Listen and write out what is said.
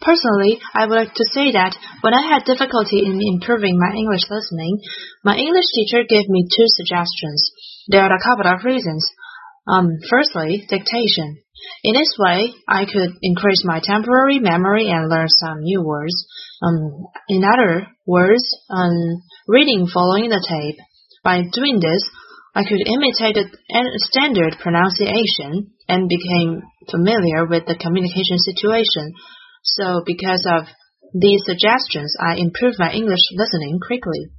Personally, I would like to say that when I had difficulty in improving my English listening, my English teacher gave me two suggestions. There are a couple of reasons. Firstly, dictation. In this way, I could increase my temporary memory and learn some new words. In other words, reading following the tape. By doing this, I could imitate a standard pronunciation and became familiar with the communication situation. So because of these suggestions, I improved my English listening quickly.